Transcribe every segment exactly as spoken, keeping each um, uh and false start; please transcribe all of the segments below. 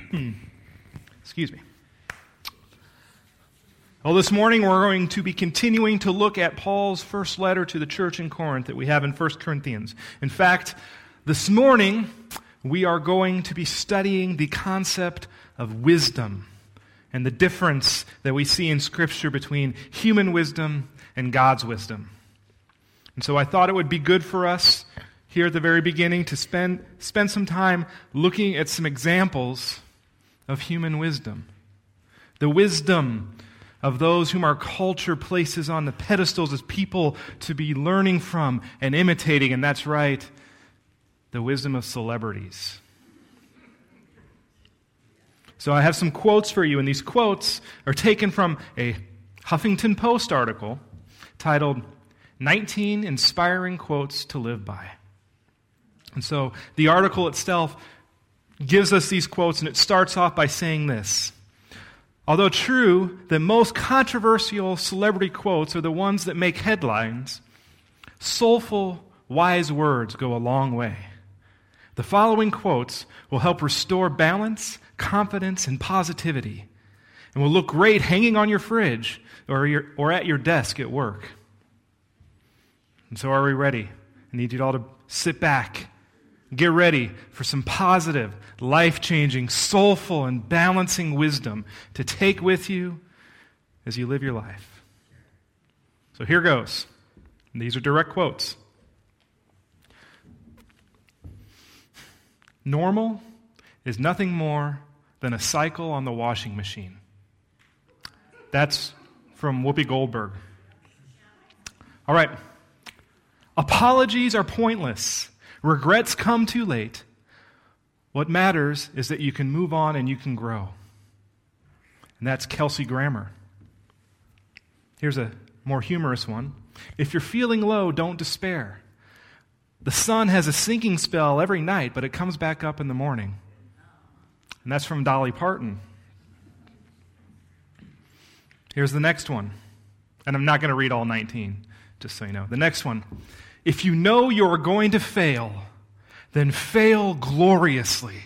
Excuse me. Well, this morning we're going to be continuing to look at Paul's first letter to the church in Corinth that we have in First Corinthians. In fact, this morning we are going to be studying the concept of wisdom and the difference that we see in Scripture between human wisdom and God's wisdom. And so I thought it would be good for us here at the very beginning to spend spend some time looking at some examples of human wisdom. The wisdom of those whom our culture places on the pedestals as people to be learning from and imitating, and that's right, the wisdom of celebrities. So I have some quotes for you, and these quotes are taken from a Huffington Post article titled nineteen Inspiring Quotes to Live By. And so the article itself gives us these quotes, and it starts off by saying this: although true that most controversial celebrity quotes are the ones that make headlines, soulful, wise words go a long way. The following quotes will help restore balance, confidence, and positivity, and will look great hanging on your fridge or, your, or at your desk at work. And so are we ready? I need you all to sit back. Get ready for some positive, life-changing, soulful, and balancing wisdom to take with you as you live your life. So here goes. And these are direct quotes. Normal is nothing more than a cycle on the washing machine. That's from Whoopi Goldberg. All right. Apologies are pointless. Regrets come too late. What matters is that you can move on and you can grow. And that's Kelsey Grammer. Here's a more humorous one. If you're feeling low, don't despair. The sun has a sinking spell every night, but it comes back up in the morning. And that's from Dolly Parton. Here's the next one. And I'm not going to read all nineteen, just so you know. The next one. If you know you're going to fail, then fail gloriously.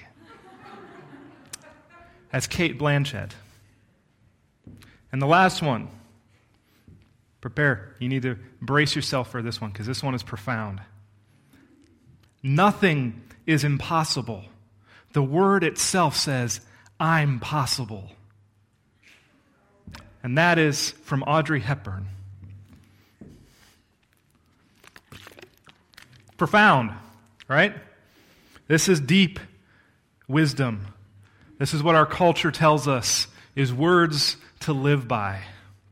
That's Kate Blanchett. And the last one. Prepare. You need to brace yourself for this one, because this one is profound. Nothing is impossible. The word itself says, I'm possible. And that is from Audrey Hepburn. Profound, right? This is deep wisdom. This is what our culture tells us is words to live by.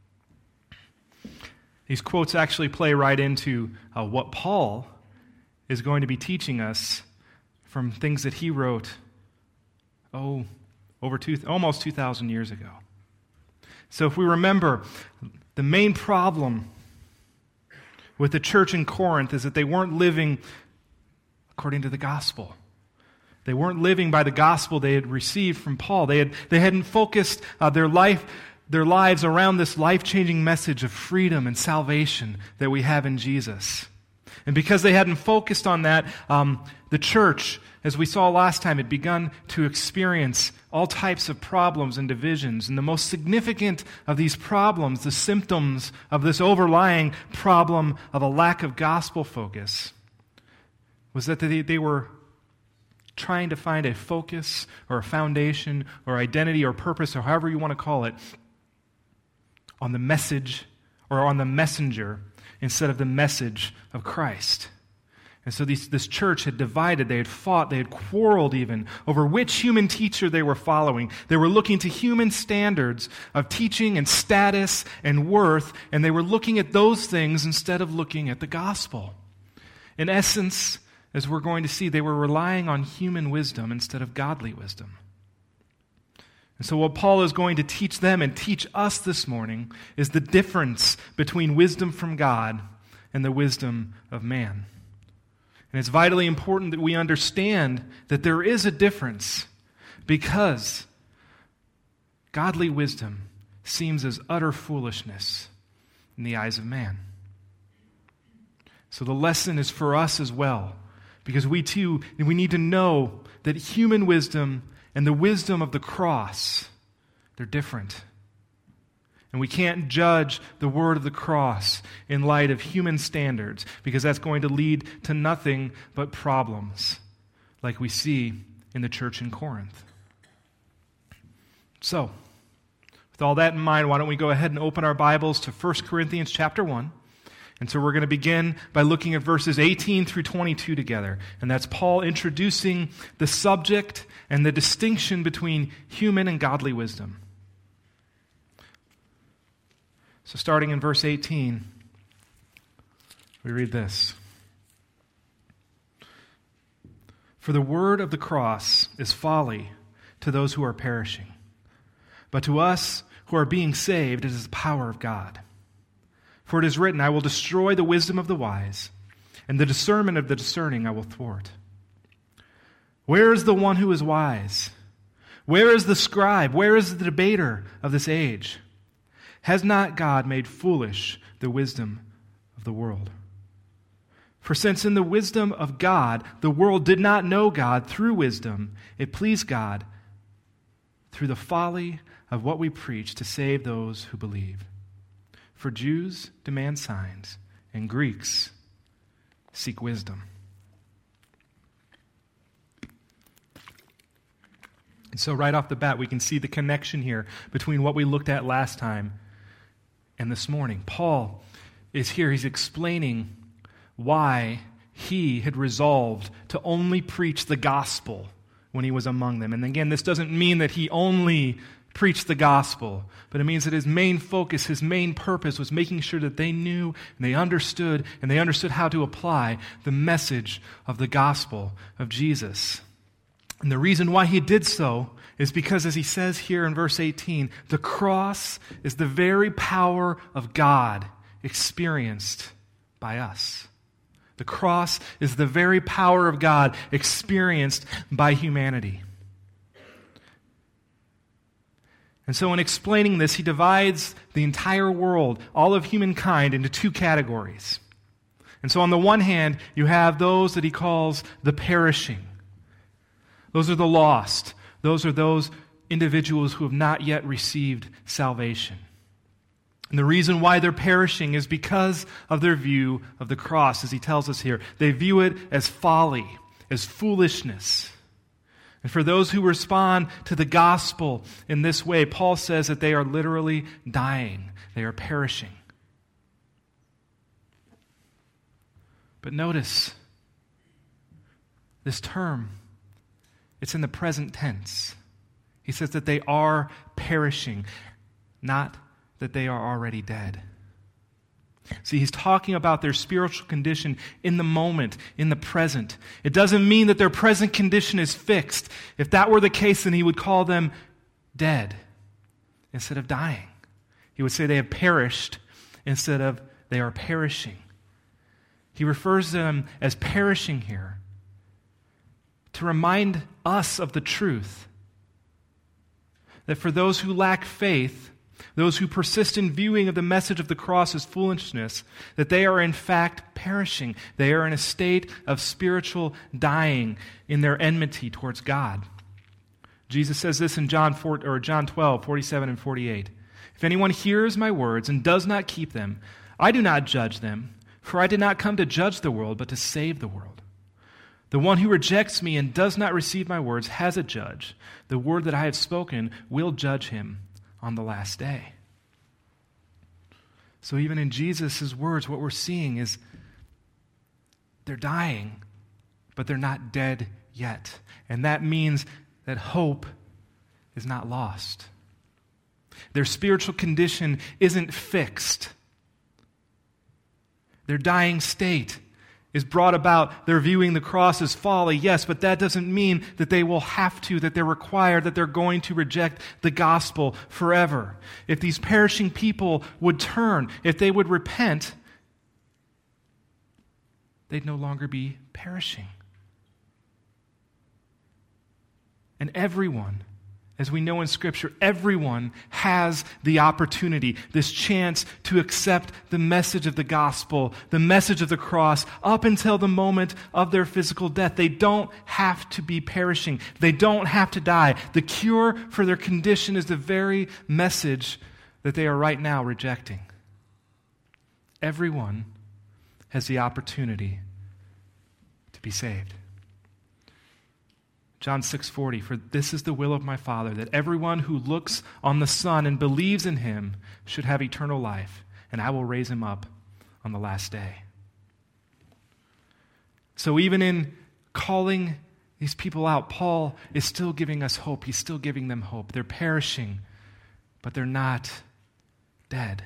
These quotes actually play right into uh, what Paul is going to be teaching us from things that he wrote, oh, over two, almost two thousand years ago. So if we remember, the main problem with the church in Corinth is that they weren't living according to the gospel. They weren't living by the gospel they had received from Paul. They had they hadn't focused uh, their life, their lives around this life-changing message of freedom and salvation that we have in Jesus. And because they hadn't focused on that, um, the church, as we saw last time, had begun to experience all types of problems and divisions. And the most significant of these problems, the symptoms of this overlying problem of a lack of gospel focus, was that they, they were trying to find a focus or a foundation or identity or purpose or however you want to call it on the message or on the messenger instead of the message of Christ. And so these, this church had divided, they had fought, they had quarreled even over which human teacher they were following. They were looking to human standards of teaching and status and worth, and they were looking at those things instead of looking at the gospel. In essence, as we're going to see, they were relying on human wisdom instead of godly wisdom. And so what Paul is going to teach them and teach us this morning is the difference between wisdom from God and the wisdom of man. And it's vitally important that we understand that there is a difference, because godly wisdom seems as utter foolishness in the eyes of man. So the lesson is for us as well, because we too, we need to know that human wisdom and the wisdom of the cross, they're different. And we can't judge the word of the cross in light of human standards, because that's going to lead to nothing but problems, like we see in the church in Corinth. So, with all that in mind, why don't we go ahead and open our Bibles to First Corinthians chapter one. And so we're going to begin by looking at verses eighteen through twenty-two together. And that's Paul introducing the subject and the distinction between human and godly wisdom. So starting in verse eighteen, we read this. For the word of the cross is folly to those who are perishing, but to us who are being saved it is the power of God. For it is written, I will destroy the wisdom of the wise, and the discernment of the discerning I will thwart. Where is the one who is wise? Where is the scribe? Where is the debater of this age? Has not God made foolish the wisdom of the world? For since in the wisdom of God the world did not know God through wisdom, it pleased God through the folly of what we preach to save those who believe. For Jews demand signs, and Greeks seek wisdom. And so right off the bat, we can see the connection here between what we looked at last time and this morning. Paul is here, he's explaining why he had resolved to only preach the gospel when he was among them. And again, this doesn't mean that he only preached the gospel, but it means that his main focus, his main purpose was making sure that they knew and they understood and they understood how to apply the message of the gospel of Jesus. And the reason why he did so is because, as he says here in verse eighteen, the cross is the very power of God experienced by us. The cross is the very power of God experienced by humanity. And so in explaining this, he divides the entire world, all of humankind, into two categories. And so on the one hand, you have those that he calls the perishing. Those are the lost. Those are those individuals who have not yet received salvation. And the reason why they're perishing is because of their view of the cross, as he tells us here. They view it as folly, as foolishness. And for those who respond to the gospel in this way, Paul says that they are literally dying. They are perishing. But notice, this term, it's in the present tense. He says that they are perishing, not that they are already dead. See, he's talking about their spiritual condition in the moment, in the present. It doesn't mean that their present condition is fixed. If that were the case, then he would call them dead instead of dying. He would say they have perished instead of they are perishing. He refers to them as perishing here to remind us of the truth that for those who lack faith, those who persist in viewing of the message of the cross as foolishness, that they are in fact perishing. They are in a state of spiritual dying in their enmity towards God. Jesus says this in John four, or John twelve, forty-seven and forty-eight. If anyone hears my words and does not keep them, I do not judge them, for I did not come to judge the world, but to save the world. The one who rejects me and does not receive my words has a judge. The word that I have spoken will judge him on the last day. So even in Jesus' words, what we're seeing is they're dying, but they're not dead yet. And that means that hope is not lost. Their spiritual condition isn't fixed. Their dying state is brought about, they're viewing the cross as folly, yes, but that doesn't mean that they will have to, that they're required, that they're going to reject the gospel forever. If these perishing people would turn, if they would repent, they'd no longer be perishing. And everyone, as we know in Scripture, everyone has the opportunity, this chance to accept the message of the gospel, the message of the cross, up until the moment of their physical death. They don't have to be perishing. They don't have to die. The cure for their condition is the very message that they are right now rejecting. Everyone has the opportunity to be saved. John six forty, for this is the will of my Father, that everyone who looks on the Son and believes in him should have eternal life, and I will raise him up on the last day. So even in calling these people out, Paul is still giving us hope. He's still giving them hope. They're perishing, but they're not dead.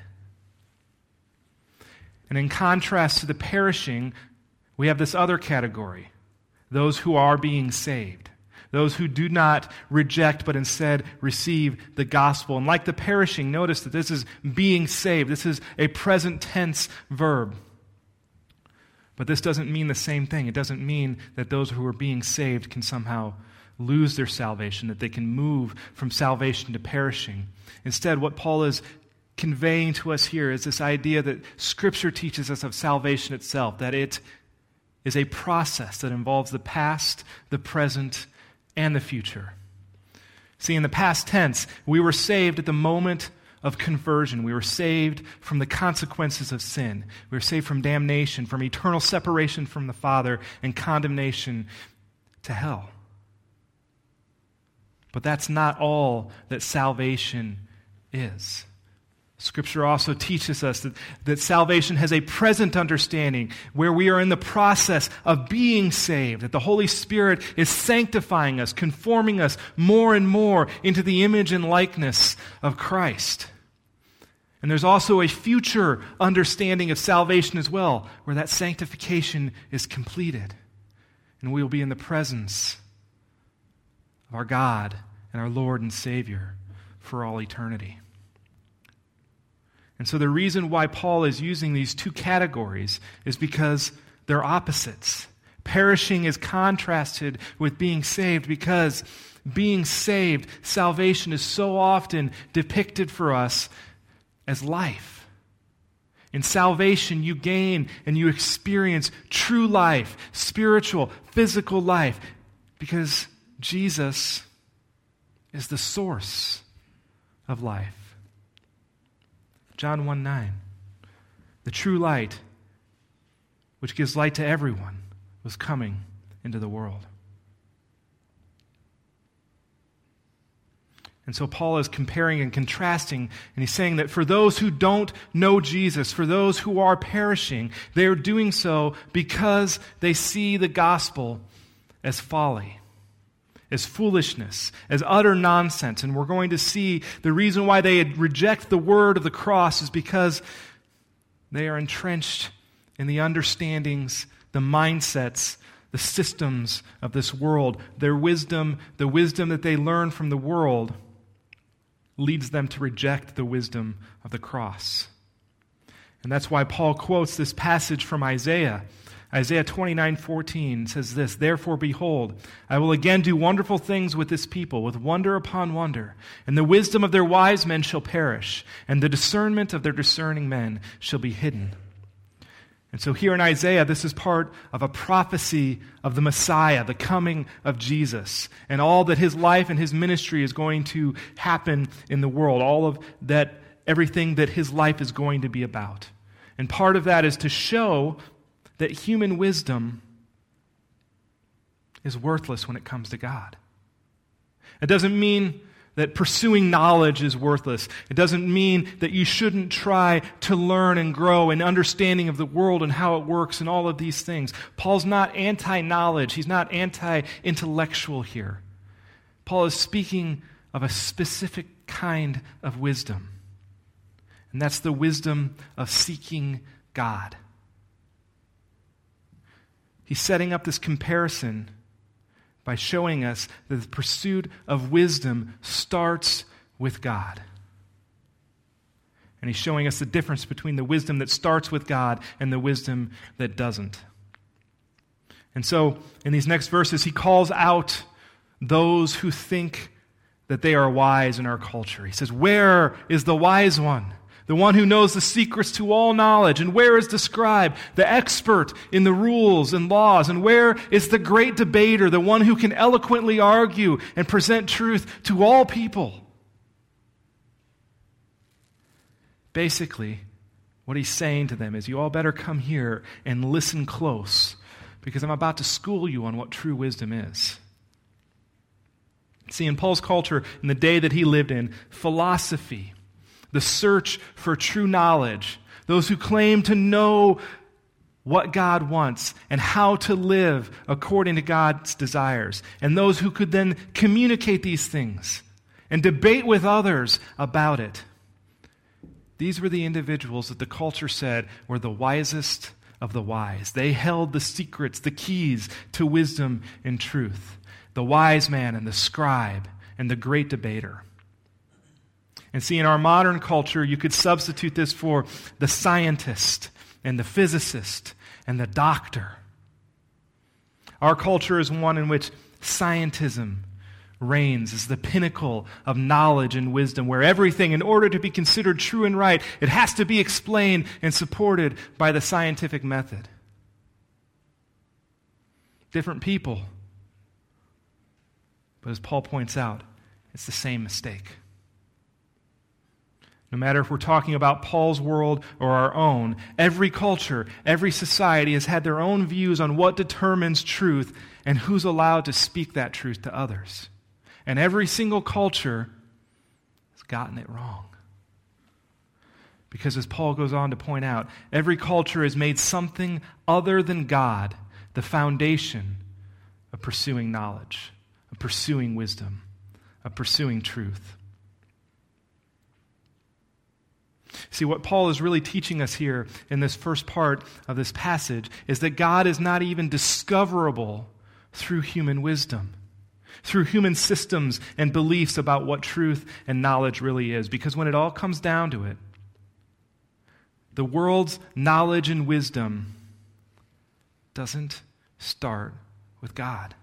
And in contrast to the perishing, we have this other category, those who are being saved. Those who do not reject, but instead receive the gospel. And like the perishing, notice that this is being saved. This is a present tense verb. But this doesn't mean the same thing. It doesn't mean that those who are being saved can somehow lose their salvation, that they can move from salvation to perishing. Instead, what Paul is conveying to us here is this idea that Scripture teaches us of salvation itself, that it is a process that involves the past, the present, and the future. See, in the past tense, we were saved at the moment of conversion. We were saved from the consequences of sin. We were saved from damnation, from eternal separation from the Father, and condemnation to hell. But that's not all that salvation is. Scripture also teaches us that, that salvation has a present understanding where we are in the process of being saved, that the Holy Spirit is sanctifying us, conforming us more and more into the image and likeness of Christ. And there's also a future understanding of salvation as well, where that sanctification is completed. And we will be in the presence of our God and our Lord and Savior for all eternity. And so the reason why Paul is using these two categories is because they're opposites. Perishing is contrasted with being saved because being saved, salvation is so often depicted for us as life. In salvation, you gain and you experience true life, spiritual, physical life, because Jesus is the source of life. John one nine, the true light, which gives light to everyone, was coming into the world. And so Paul is comparing and contrasting, and he's saying that for those who don't know Jesus, for those who are perishing, they are doing so because they see the gospel as folly, as foolishness, as utter nonsense. And we're going to see the reason why they reject the word of the cross is because they are entrenched in the understandings, the mindsets, the systems of this world. Their wisdom, the wisdom that they learn from the world, leads them to reject the wisdom of the cross. And that's why Paul quotes this passage from Isaiah. Isaiah twenty-nine fourteen says this, therefore, behold, I will again do wonderful things with this people, with wonder upon wonder. And the wisdom of their wise men shall perish, and the discernment of their discerning men shall be hidden. And so here in Isaiah, this is part of a prophecy of the Messiah, the coming of Jesus, and all that his life and his ministry is going to happen in the world, all of that, everything that his life is going to be about. And part of that is to show that human wisdom is worthless when it comes to God. It doesn't mean that pursuing knowledge is worthless. It doesn't mean that you shouldn't try to learn and grow in understanding of the world and how it works and all of these things. Paul's not anti-knowledge. He's not anti-intellectual here. Paul is speaking of a specific kind of wisdom. And that's the wisdom of seeking God. He's setting up this comparison by showing us that the pursuit of wisdom starts with God. And he's showing us the difference between the wisdom that starts with God and the wisdom that doesn't. And so, in these next verses, he calls out those who think that they are wise in our culture. He says, where is the wise one? The one who knows the secrets to all knowledge. And where is the scribe, the expert in the rules and laws? And where is the great debater, the one who can eloquently argue and present truth to all people? Basically, what he's saying to them is, you all better come here and listen close, because I'm about to school you on what true wisdom is. See, in Paul's culture, in the day that he lived in, philosophy, the search for true knowledge, those who claim to know what God wants and how to live according to God's desires, and those who could then communicate these things and debate with others about it. These were the individuals that the culture said were the wisest of the wise. They held the secrets, the keys to wisdom and truth. The wise man and the scribe and the great debater. And see, in our modern culture, you could substitute this for the scientist and the physicist and the doctor. Our culture is one in which scientism reigns as the pinnacle of knowledge and wisdom, where everything, in order to be considered true and right, it has to be explained and supported by the scientific method. Different people. But as Paul points out, it's the same mistake. No matter if we're talking about Paul's world or our own, every culture, every society has had their own views on what determines truth and who's allowed to speak that truth to others. And every single culture has gotten it wrong. Because as Paul goes on to point out, every culture has made something other than God the foundation of pursuing knowledge, of pursuing wisdom, of pursuing truth. See, what Paul is really teaching us here in this first part of this passage is that God is not even discoverable through human wisdom, through human systems and beliefs about what truth and knowledge really is. Because when it all comes down to it, the world's knowledge and wisdom doesn't start with God.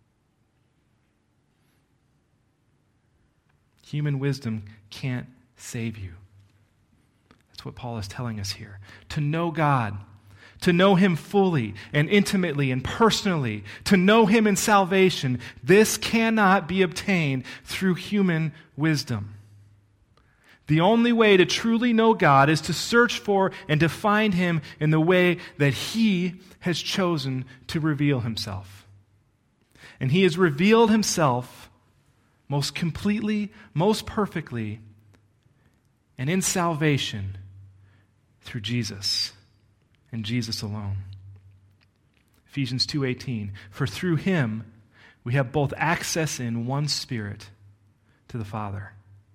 Human wisdom can't save you. That's what Paul is telling us here. To know God, to know Him fully and intimately and personally, to know Him in salvation, this cannot be obtained through human wisdom. The only way to truly know God is to search for and to find Him in the way that He has chosen to reveal Himself. And He has revealed Himself most completely, most perfectly, and in salvation through Jesus and Jesus alone. Ephesians two eighteen, for through Him we have both access in one Spirit to the Father.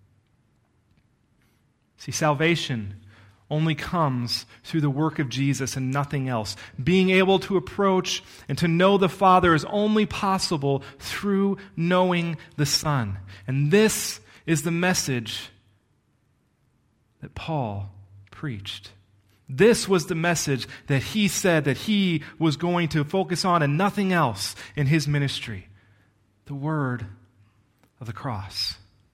See, salvation only comes through the work of Jesus and nothing else. Being able to approach and to know the Father is only possible through knowing the Son. And this is the message that Paul preached. This was the message that he said that he was going to focus on and nothing else in his ministry. The word of the cross.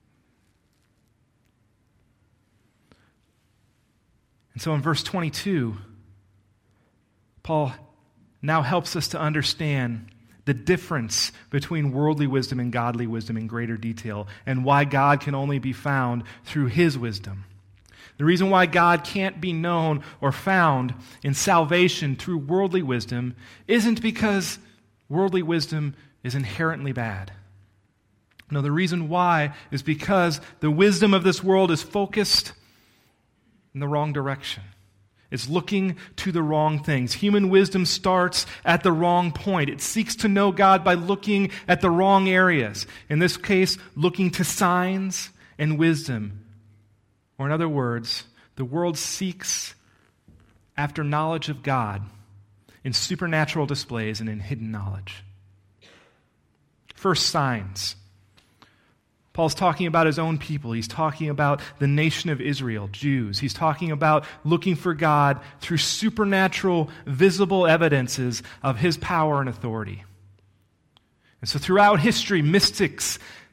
And so in verse twenty-two, Paul now helps us to understand the difference between worldly wisdom and godly wisdom in greater detail, and why God can only be found through His wisdom. The reason why God can't be known or found in salvation through worldly wisdom isn't because worldly wisdom is inherently bad. No, the reason why is because the wisdom of this world is focused in the wrong direction. It's looking to the wrong things. Human wisdom starts at the wrong point. It seeks to know God by looking at the wrong areas. In this case, looking to signs and wisdom. Or in other words, the world seeks after knowledge of God in supernatural displays and in hidden knowledge. First, signs. Paul's talking about his own people. He's talking about the nation of Israel, Jews. He's talking about looking for God through supernatural, visible evidences of His power and authority. And so throughout history, mystics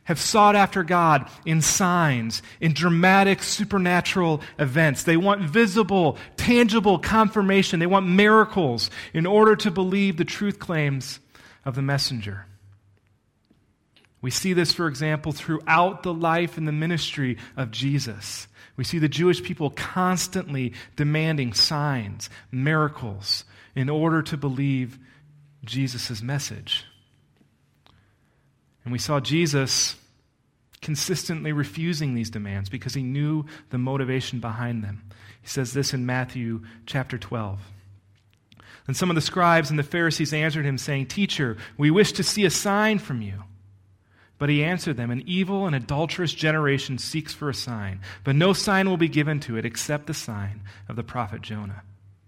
have sought after God in signs, in dramatic supernatural events. They want visible, tangible confirmation. They want miracles in order to believe the truth claims of the messenger. We see this, for example, throughout the life and the ministry of Jesus. We see the Jewish people constantly demanding signs, miracles, in order to believe Jesus' message. And we saw Jesus consistently refusing these demands because he knew the motivation behind them. He says this in Matthew chapter twelve. And some of the scribes and the Pharisees answered him, saying, "Teacher, we wish to see a sign from you." But he answered them, "An evil and adulterous generation seeks for a sign, but no sign will be given to it except the sign of the prophet Jonah."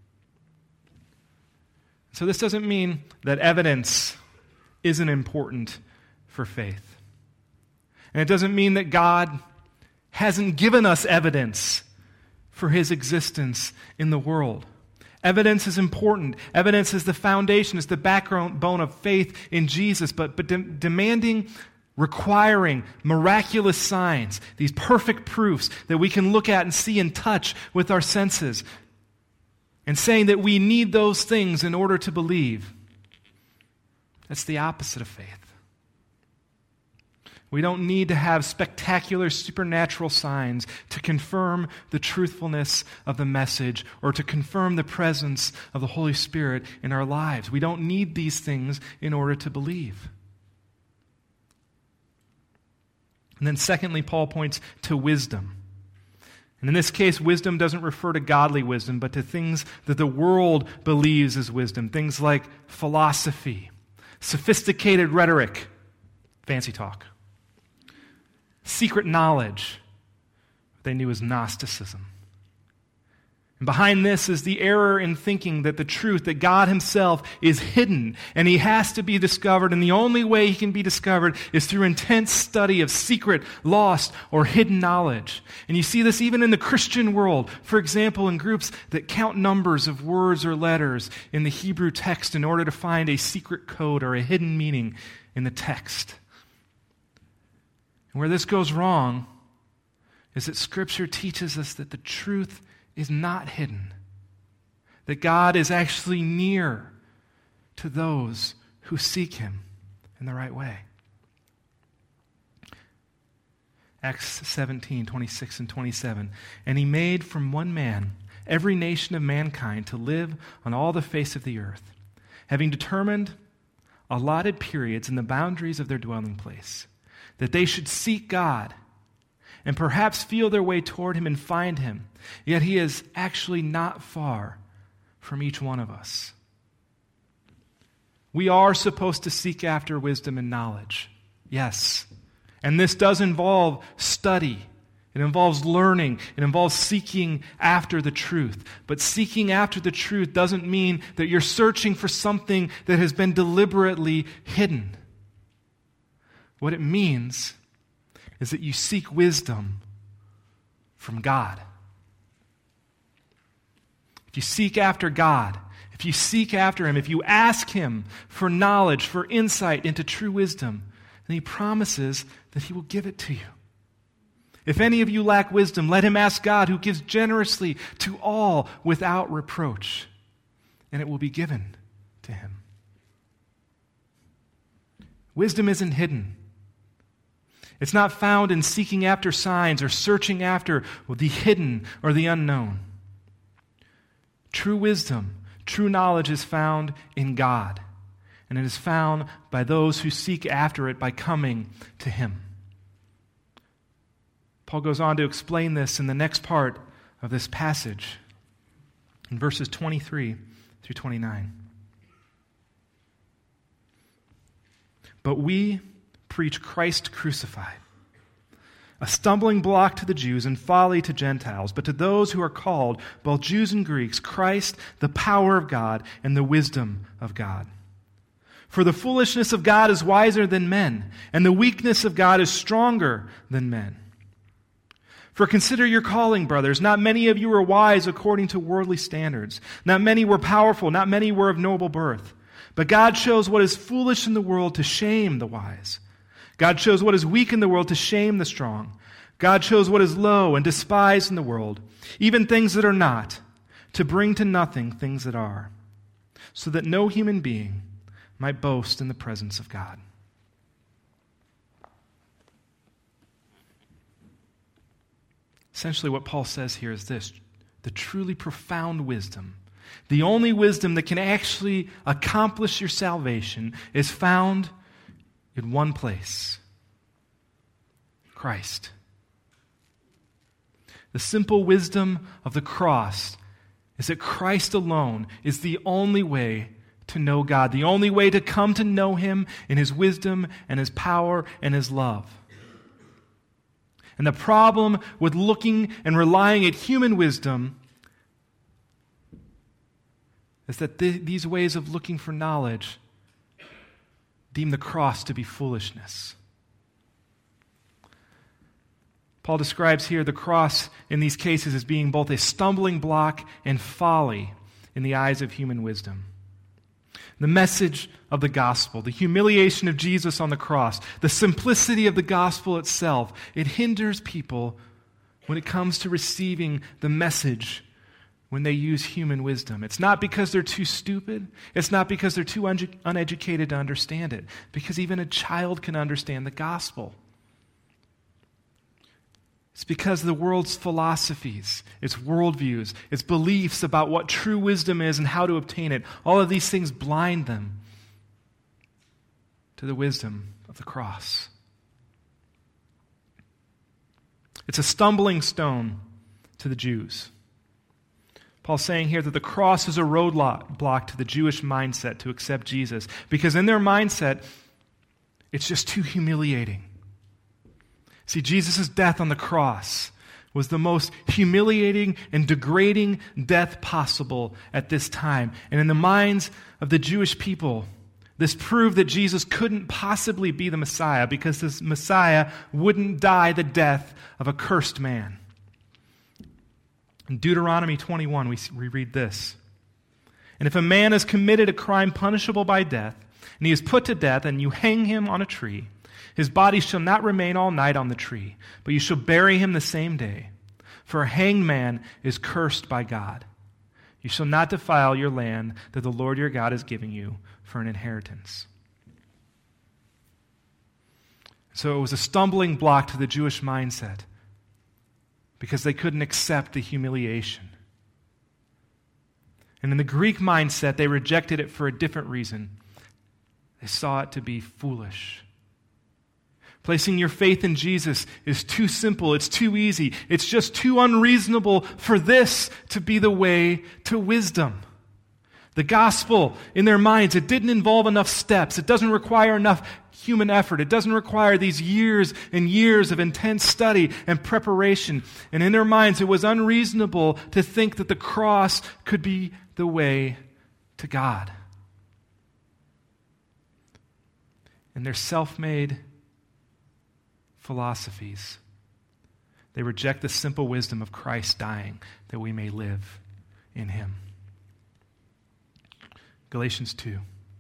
So this doesn't mean that evidence isn't important for faith. And it doesn't mean that God hasn't given us evidence for his existence in the world. Evidence is important. Evidence is the foundation, is the backbone of faith in Jesus. But, but de- demanding, requiring miraculous signs, these perfect proofs that we can look at and see and touch with our senses, and saying that we need those things in order to believe, that's the opposite of faith. We don't need to have spectacular supernatural signs to confirm the truthfulness of the message or to confirm the presence of the Holy Spirit in our lives. We don't need these things in order to believe. And then secondly, Paul points to wisdom. And in this case, wisdom doesn't refer to godly wisdom, but to things that the world believes is wisdom. Things like philosophy, sophisticated rhetoric, fancy talk, secret knowledge, what they knew as Gnosticism. And behind this is the error in thinking that the truth, that God himself is hidden and he has to be discovered, and the only way he can be discovered is through intense study of secret, lost, or hidden knowledge. And you see this even in the Christian world. For example, in groups that count numbers of words or letters in the Hebrew text in order to find a secret code or a hidden meaning in the text. And where this goes wrong is that Scripture teaches us that the truth is not hidden, that God is actually near to those who seek him in the right way. Acts seventeen, twenty-six and twenty-seven. And he made from one man every nation of mankind to live on all the face of the earth, having determined allotted periods in the boundaries of their dwelling place, that they should seek God and perhaps feel their way toward him and find him. Yet he is actually not far from each one of us. We are supposed to seek after wisdom and knowledge. Yes. And this does involve study. It involves learning. It involves seeking after the truth. But seeking after the truth doesn't mean that you're searching for something that has been deliberately hidden. What it means is that you seek wisdom from God. If you seek after God, if you seek after him, if you ask him for knowledge, for insight into true wisdom, then he promises that he will give it to you. If any of you lack wisdom, let him ask God, who gives generously to all without reproach, and it will be given to him. Wisdom isn't hidden. It's not found in seeking after signs or searching after the hidden or the unknown. True wisdom, true knowledge is found in God, and it is found by those who seek after it by coming to him. Paul goes on to explain this in the next part of this passage, in verses twenty-three through twenty-nine. But we preach Christ crucified, a stumbling block to the Jews and folly to Gentiles, but to those who are called, both Jews and Greeks, Christ, the power of God and the wisdom of God. For the foolishness of God is wiser than men, and the weakness of God is stronger than men. For consider your calling, brothers. Not many of you were wise according to worldly standards. Not many were powerful. Not many were of noble birth. But God chose what is foolish in the world to shame the wise. God chose what is weak in the world to shame the strong. God chose what is low and despised in the world, even things that are not, to bring to nothing things that are, so that no human being might boast in the presence of God. Essentially, what Paul says here is this: the truly profound wisdom, the only wisdom that can actually accomplish your salvation, is found in one place: Christ. The simple wisdom of the cross is that Christ alone is the only way to know God, the only way to come to know Him in His wisdom and His power and His love. And the problem with looking and relying at human wisdom is that th- these ways of looking for knowledge deem the cross to be foolishness. Paul describes here the cross in these cases as being both a stumbling block and folly in the eyes of human wisdom. The message of the gospel, the humiliation of Jesus on the cross, the simplicity of the gospel itself, it hinders people when it comes to receiving the message when they use human wisdom. It's not because they're too stupid. It's not because they're too un- uneducated to understand it, because even a child can understand the gospel. It's because the world's philosophies, its worldviews, its beliefs about what true wisdom is and how to obtain it, all of these things blind them to the wisdom of the cross. It's a stumbling stone to the Jews. Paul's saying here that the cross is a roadblock to the Jewish mindset to accept Jesus, because in their mindset, it's just too humiliating. See, Jesus' death on the cross was the most humiliating and degrading death possible at this time. And in the minds of the Jewish people, this proved that Jesus couldn't possibly be the Messiah, because this Messiah wouldn't die the death of a cursed man. In Deuteronomy twenty-one, we read this: "And if a man has committed a crime punishable by death, and he is put to death, and you hang him on a tree, his body shall not remain all night on the tree, but you shall bury him the same day. For a hanged man is cursed by God. You shall not defile your land that the Lord your God is giving you for an inheritance." So it was a stumbling block to the Jewish mindset, because they couldn't accept the humiliation. And in the Greek mindset, they rejected it for a different reason. They saw it to be foolish. Placing your faith in Jesus is too simple. It's too easy. It's just too unreasonable for this to be the way to wisdom. The gospel, in their minds, it didn't involve enough steps. It doesn't require enough human effort. It doesn't require these years and years of intense study and preparation. And in their minds, it was unreasonable to think that the cross could be the way to God. In their self-made philosophies, they reject the simple wisdom of Christ dying that we may live in Him. Galatians two.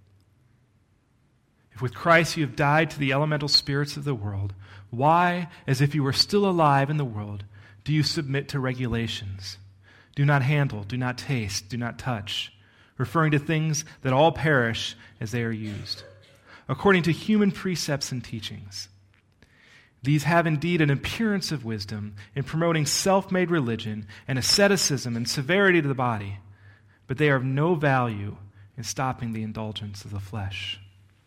"If with Christ you have died to the elemental spirits of the world, why, as if you were still alive in the world, do you submit to regulations? Do not handle, do not taste, do not touch, referring to things that all perish as they are used, according to human precepts and teachings. These have indeed an appearance of wisdom in promoting self-made religion and asceticism and severity to the body, but they are of no value in stopping the indulgence of the flesh."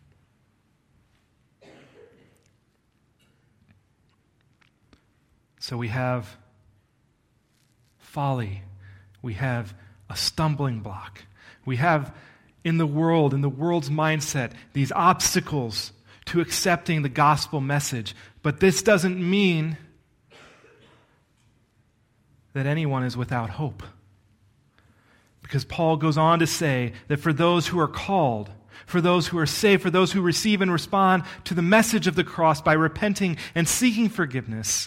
So we have folly. We have a stumbling block. We have in the world, in the world's mindset, these obstacles to accepting the gospel message. But this doesn't mean that anyone is without hope. Because Paul goes on to say that for those who are called, for those who are saved, for those who receive and respond to the message of the cross by repenting and seeking forgiveness,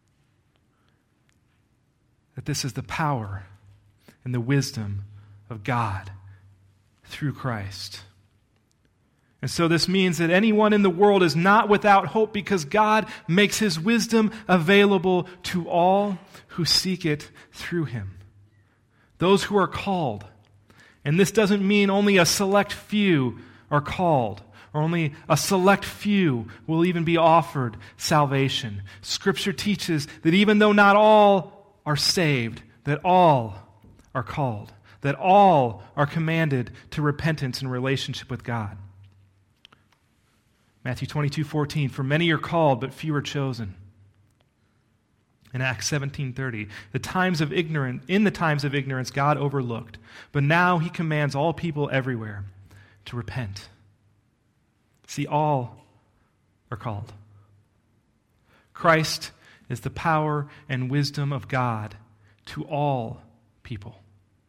that this is the power and the wisdom of God through Christ. And so this means that anyone in the world is not without hope because God makes his wisdom available to all who seek it through him. Those who are called. And this doesn't mean only a select few are called, or only a select few will even be offered salvation. Scripture teaches that even though not all are saved, that all are called, that all are commanded to repentance and relationship with God. Matthew twenty-two fourteen, for many are called, but few are chosen. In Acts seventeen thirty, the times of ignorance, in the times of ignorance, God overlooked, but now he commands all people everywhere to repent. See, all are called. Christ is the power and wisdom of God to all people.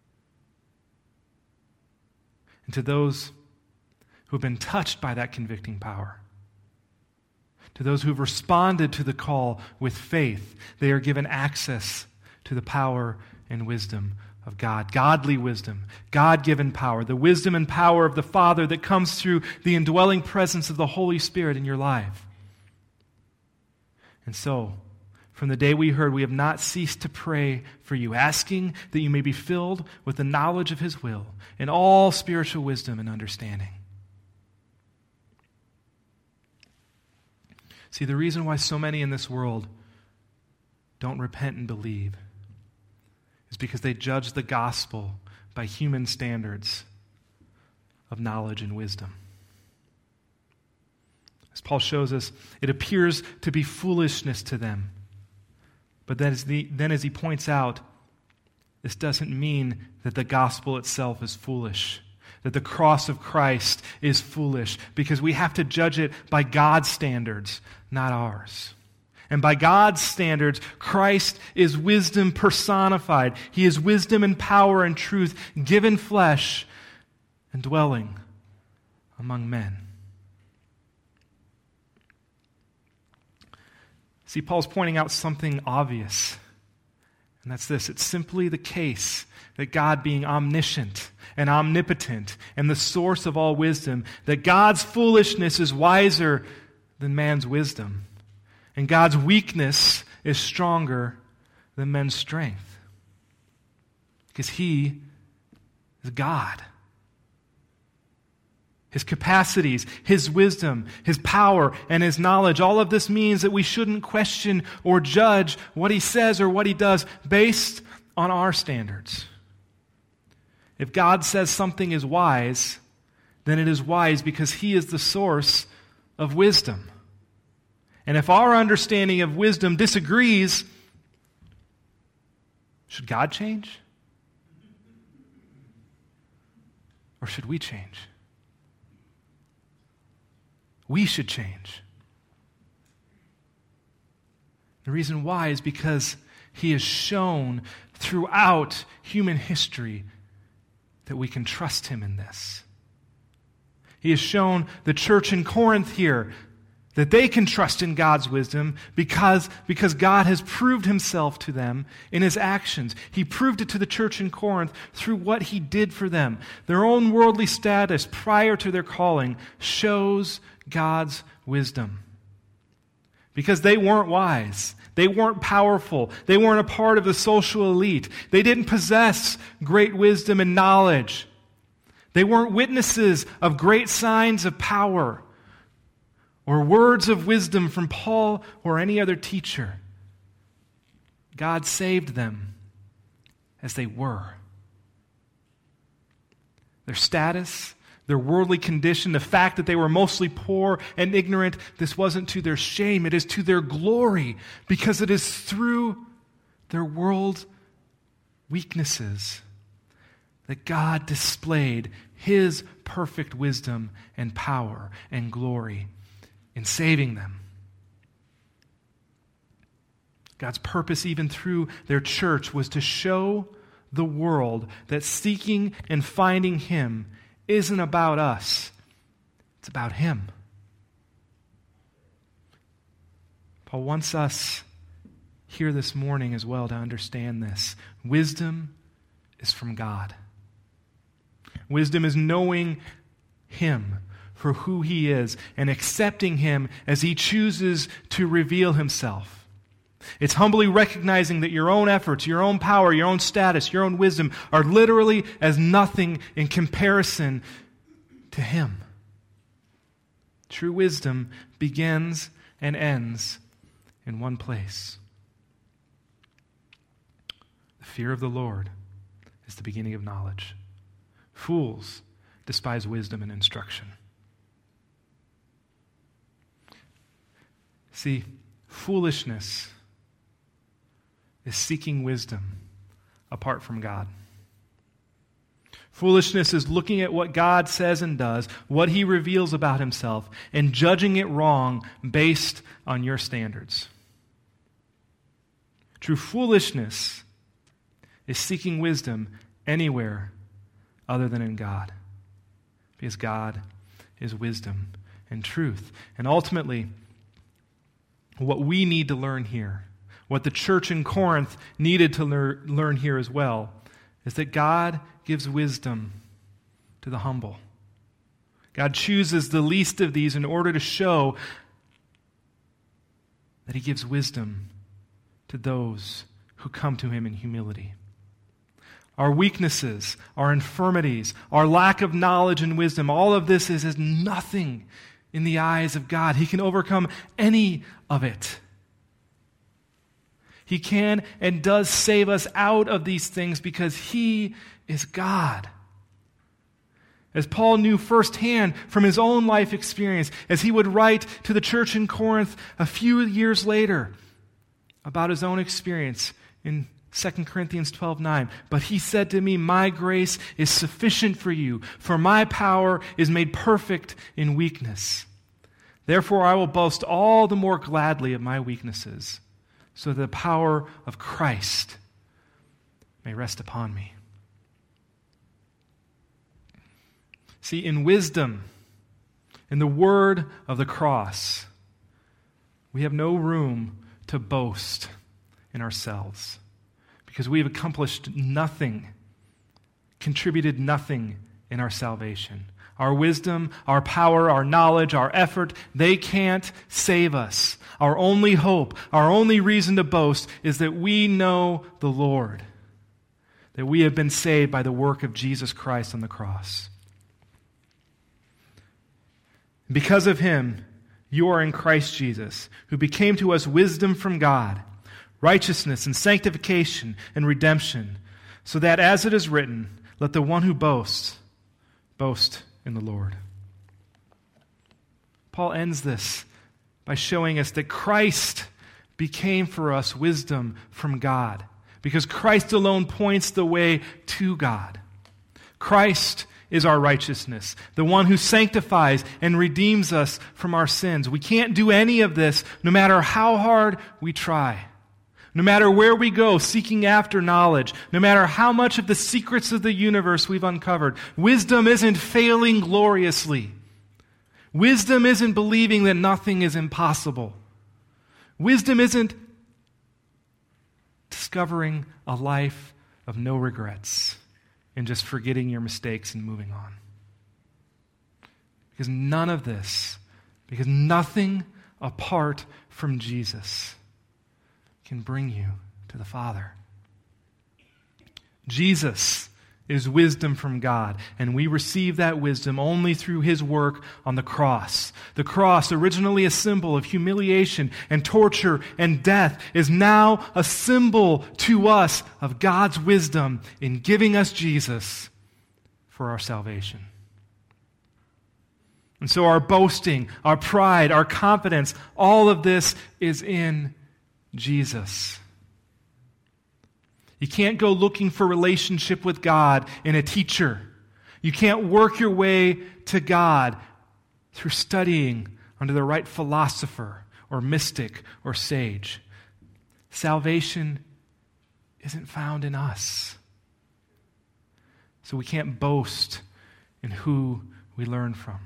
And to those who have been touched by that convicting power, to those who have responded to the call with faith, they are given access to the power and wisdom of God. Godly wisdom, God-given power, the wisdom and power of the Father that comes through the indwelling presence of the Holy Spirit in your life. And so, from the day we heard, we have not ceased to pray for you, asking that you may be filled with the knowledge of his will and all spiritual wisdom and understanding. See, the reason why so many in this world don't repent and believe is because they judge the gospel by human standards of knowledge and wisdom. As Paul shows us, it appears to be foolishness to them. But then as, the, then as he points out, this doesn't mean that the gospel itself is foolish, that the cross of Christ is foolish, because we have to judge it by God's standards, not ours. And by God's standards, Christ is wisdom personified. He is wisdom and power and truth given flesh and dwelling among men. See, Paul's pointing out something obvious, and that's this. It's simply the case that God, being omniscient and omnipotent and the source of all wisdom, that God's foolishness is wiser than man's wisdom, and God's weakness is stronger than men's strength. Because he is God. His capacities, his wisdom, his power, and his knowledge, all of this means that we shouldn't question or judge what he says or what he does based on our standards. If God says something is wise, then it is wise because he is the source of wisdom. And if our understanding of wisdom disagrees, should God change? Or should we change? We should change. The reason why is because he has shown throughout human history that we can trust him in this. He has shown the church in Corinth here that they can trust in God's wisdom because, because God has proved himself to them in his actions. He proved it to the church in Corinth through what he did for them. Their own worldly status prior to their calling shows God's wisdom. Because they weren't wise. They weren't powerful. They weren't a part of the social elite. They didn't possess great wisdom and knowledge. They weren't witnesses of great signs of power or words of wisdom from Paul or any other teacher. God saved them as they were. Their status, their worldly condition, the fact that they were mostly poor and ignorant, this wasn't to their shame, it is to their glory, because it is through their world weaknesses that God displayed his perfect wisdom and power and glory in saving them. God's purpose, even through their church, was to show the world that seeking and finding him isn't about us. It's about him. Paul wants us here this morning as well to understand this. Wisdom is from God. Wisdom is knowing him for who he is and accepting him as he chooses to reveal himself. It's humbly recognizing that your own efforts, your own power, your own status, your own wisdom are literally as nothing in comparison to him. True wisdom begins and ends in one place. The fear of the Lord is the beginning of knowledge. Fools despise wisdom and instruction. See, foolishness is seeking wisdom apart from God. Foolishness is looking at what God says and does, what he reveals about himself, and judging it wrong based on your standards. True foolishness is seeking wisdom anywhere other than in God, because God is wisdom and truth. And ultimately, what we need to learn here, what the church in Corinth needed to lear- learn here as well, is that God gives wisdom to the humble. God chooses the least of these in order to show that he gives wisdom to those who come to him in humility. Our weaknesses, our infirmities, our lack of knowledge and wisdom, all of this is as nothing in the eyes of God. He can overcome any of it. He can and does save us out of these things because he is God. As Paul knew firsthand from his own life experience, as he would write to the church in Corinth a few years later about his own experience in Second Corinthians twelve nine. But he said to me, my grace is sufficient for you, for my power is made perfect in weakness. Therefore I will boast all the more gladly of my weaknesses, so that the power of Christ may rest upon me. See, in wisdom, in the word of the cross, we have no room to boast in ourselves because we have accomplished nothing, contributed nothing in our salvation. Our wisdom, our power, our knowledge, our effort, they can't save us. Our only hope, our only reason to boast is that we know the Lord, that we have been saved by the work of Jesus Christ on the cross. Because of him, you are in Christ Jesus, who became to us wisdom from God, righteousness and sanctification and redemption, so that, as it is written, let the one who boasts, boast in the Lord. Paul ends this by showing us that Christ became for us wisdom from God, because Christ alone points the way to God. Christ is our righteousness, the one who sanctifies and redeems us from our sins. We can't do any of this no matter how hard we try. No matter where we go seeking after knowledge, no matter how much of the secrets of the universe we've uncovered, wisdom isn't failing gloriously. Wisdom isn't believing that nothing is impossible. Wisdom isn't discovering a life of no regrets and just forgetting your mistakes and moving on. Because none of this, because nothing apart from Jesus can bring you to the Father. Jesus is wisdom from God, and we receive that wisdom only through his work on the cross. The cross, originally a symbol of humiliation and torture and death, is now a symbol to us of God's wisdom in giving us Jesus for our salvation. And so our boasting, our pride, our confidence, all of this is in Jesus. You can't go looking for relationship with God in a teacher. You can't work your way to God through studying under the right philosopher or mystic or sage. Salvation isn't found in us. So we can't boast in who we learn from.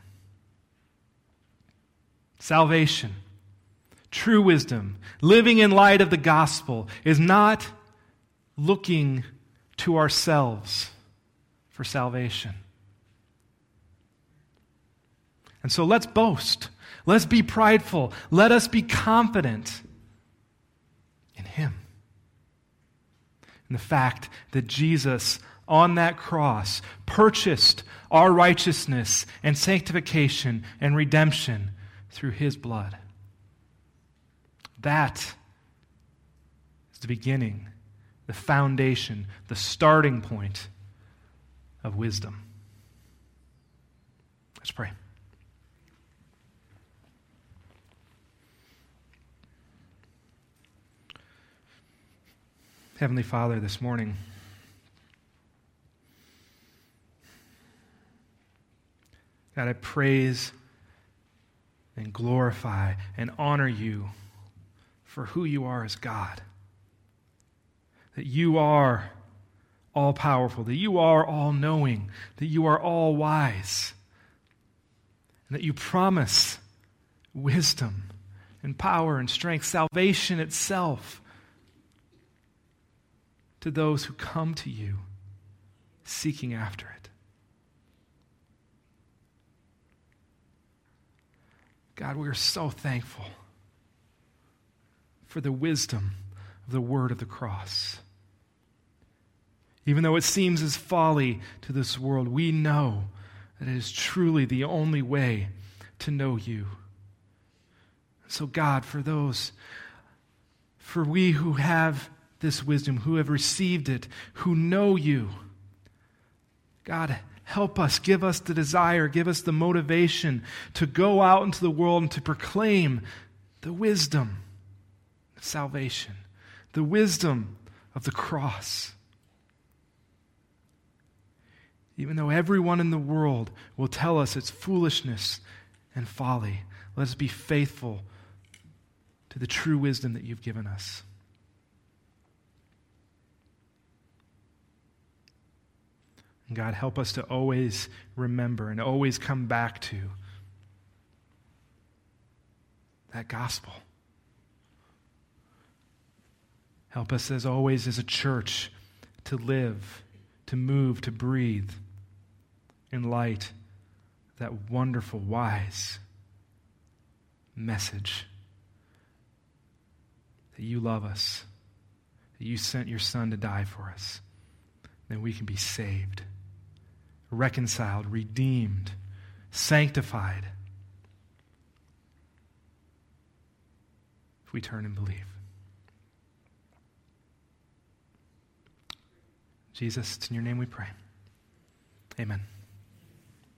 Salvation, true wisdom, living in light of the gospel, is not looking to ourselves for salvation. And so let's boast. Let's be prideful. Let us be confident in Him. In the fact that Jesus, on that cross, purchased our righteousness and sanctification and redemption through His blood. That is the beginning, the foundation, the starting point of wisdom. Let's pray. Heavenly Father, this morning, God, I praise and glorify and honor You for who You are as God. That You are all-powerful, that You are all-knowing, that You are all-wise, and that You promise wisdom and power and strength, salvation itself, to those who come to You seeking after it. God, we are so thankful for the wisdom of the word of the cross. Even though it seems as folly to this world, we know that it is truly the only way to know You. So God, for those, for we who have this wisdom, who have received it, who know You, God, help us, give us the desire, give us the motivation to go out into the world and to proclaim the wisdom of salvation, the wisdom of the cross. Even though everyone in the world will tell us it's foolishness and folly, let us be faithful to the true wisdom that You've given us. And God, help us to always remember and always come back to that gospel. Help us, as always, as a church, to live, to move, to breathe in light of that wonderful, wise message that You love us, that You sent Your Son to die for us, that we can be saved, reconciled, redeemed, sanctified, if we turn and believe. Jesus, it's in Your name we pray. Amen.